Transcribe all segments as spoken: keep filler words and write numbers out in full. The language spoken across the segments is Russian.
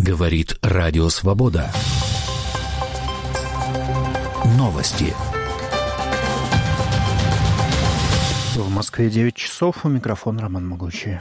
Говорит Радио Свобода. Новости. В Москве девять часов. У микрофона Роман Могучий.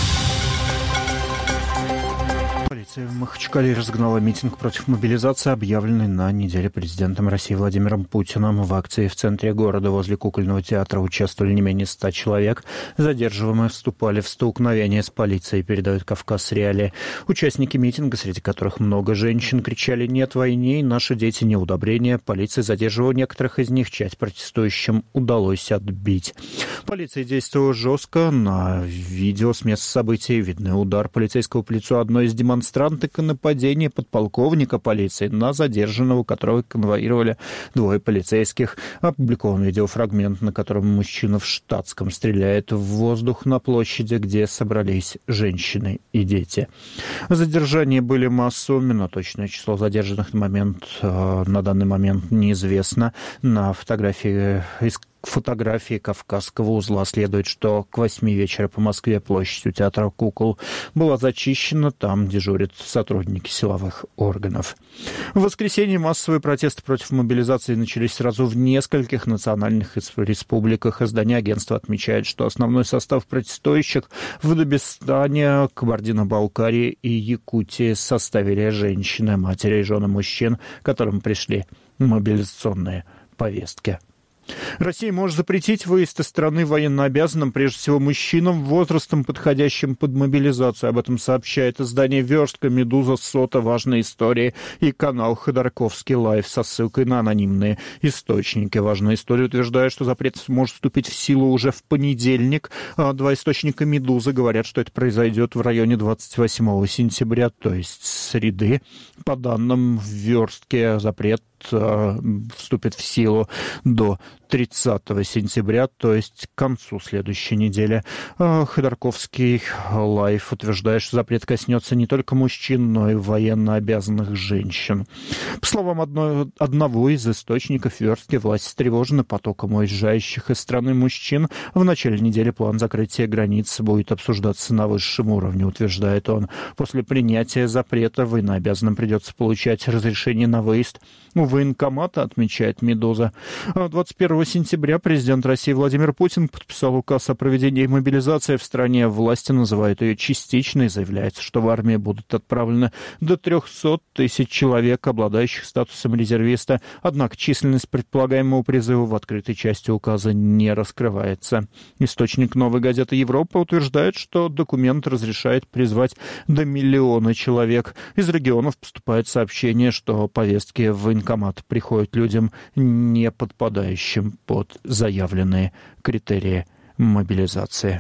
Полиция в Махачкале разгнала митинг против мобилизации, объявленный на неделе президентом России Владимиром Путиным. В акции в центре города возле кукольного театра участвовали не менее ста человек. Задерживаемые вступали в столкновение с полицией, передают Кавказ Реалии. Участники митинга, среди которых много женщин, кричали «Нет войне, и наши дети не удобрения». Полиция задерживала некоторых из них, часть протестующим удалось отбить. Полиция действовала жестко. На видео с места событий видны удар полицейского по лицу одной из демонстрантов и нападение подполковника полиции на задержанного, которого конвоировали двое полицейских. Опубликован видеофрагмент, на котором мужчина в штатском стреляет в воздух на площади, где собрались женщины и дети. Задержания были массовыми, но точное число задержанных на момент, на данный момент неизвестно. На фотографии из фотографии Кавказского узла следует, что к восьми вечера по Москве площадь у театра кукол была зачищена, там дежурят сотрудники силовых органов. В воскресенье массовые протесты против мобилизации начались сразу в нескольких национальных республиках. Издание агентства отмечает, что основной состав протестующих в Дагестане, Кабардино-Балкарии и Якутии составили женщины, матери и жены мужчин, которым пришли мобилизационные повестки. Россия может запретить выезд из страны военнообязанным, прежде всего мужчинам, возрастом, подходящим под мобилизацию. Об этом сообщает издание «Верстка», «Медуза», «Сота», «Важные истории» и канал «Ходорковский лайв» со ссылкой на анонимные источники. «Важная история» утверждает, что запрет может вступить в силу уже в понедельник. А два источника «Медузы» говорят, что это произойдет в районе двадцать восьмого сентября, то есть среды. По данным «Верстки», запрет вступит в силу до тридцатого сентября, то есть к концу следующей недели. Ходорковский лайв утверждает, что запрет коснется не только мужчин, но и военнообязанных женщин. По словам одной, одного из источников верстки, власти встревожены потоком уезжающих из страны мужчин. В начале недели план закрытия границ будет обсуждаться на высшем уровне, утверждает он. После принятия запрета военнообязанным придется получать разрешение на выезд у военкомата, отмечает «Медуза». двадцать первого сентября президент России Владимир Путин подписал указ о проведении мобилизации в стране. Власти называют ее частичной. Заявляется, что в армию будут отправлены до трехсот тысяч человек, обладающих статусом резервиста. Однако численность предполагаемого призыва в открытой части указа не раскрывается. Источник «Новой газеты Европа» утверждает, что документ разрешает призвать до миллиона человек. Из регионов поступает сообщение, что повестки в военкомат приходят людям, не подпадающим под заявленные критерии мобилизации.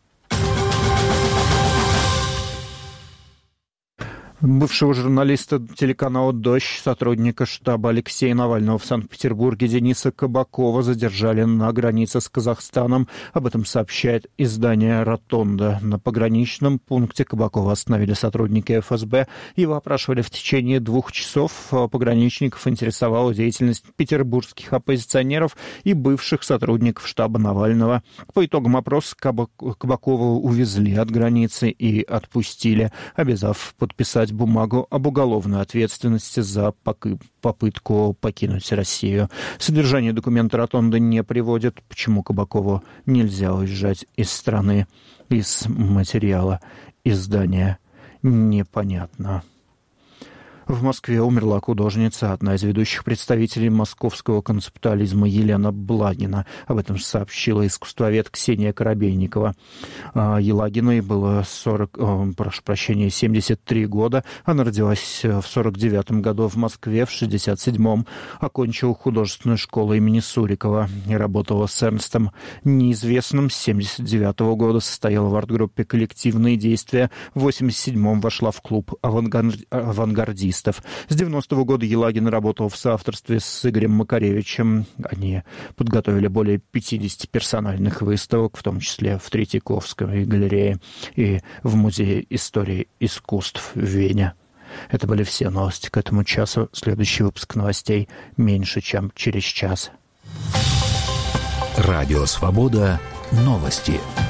Бывшего журналиста телеканала «Дождь», сотрудника штаба Алексея Навального в Санкт-Петербурге Дениса Кабакова задержали на границе с Казахстаном. Об этом сообщает издание «Ротонда». На пограничном пункте Кабакова остановили сотрудники эф эс бэ. Его опрашивали в течение двух часов. Пограничников интересовала деятельность петербургских оппозиционеров и бывших сотрудников штаба Навального. По итогам опроса Кабакова увезли от границы и отпустили, обязав подписать бумагу об уголовной ответственности за попытку покинуть Россию. Содержание документа «Ротонда» не приводит. Почему Кабакову нельзя уезжать из страны? Из материала издания непонятно. В Москве умерла художница, одна из ведущих представителей московского концептуализма Елена Благина. Об этом сообщила искусствовед Ксения Коробейникова. Елагиной было сорок, прошу прощения, семьдесят три года. Она родилась в сорок девятом году в Москве, в шестьдесят седьмом. Окончила художественную школу имени Сурикова и работала с Эрнстом Неизвестным. С семьдесят девятого года состояла в арт-группе «Коллективные действия». В восемьдесят седьмом вошла в клуб авангардистов. С девяностого года Елагина работала в соавторстве с Игорем Макаревичем. Они подготовили более пятидесяти персональных выставок, в том числе в Третьяковской галерее и в Музее истории искусств в Вене. Это были все новости к этому часу. Следующий выпуск новостей меньше, чем через час. Радио «Свобода». Новости.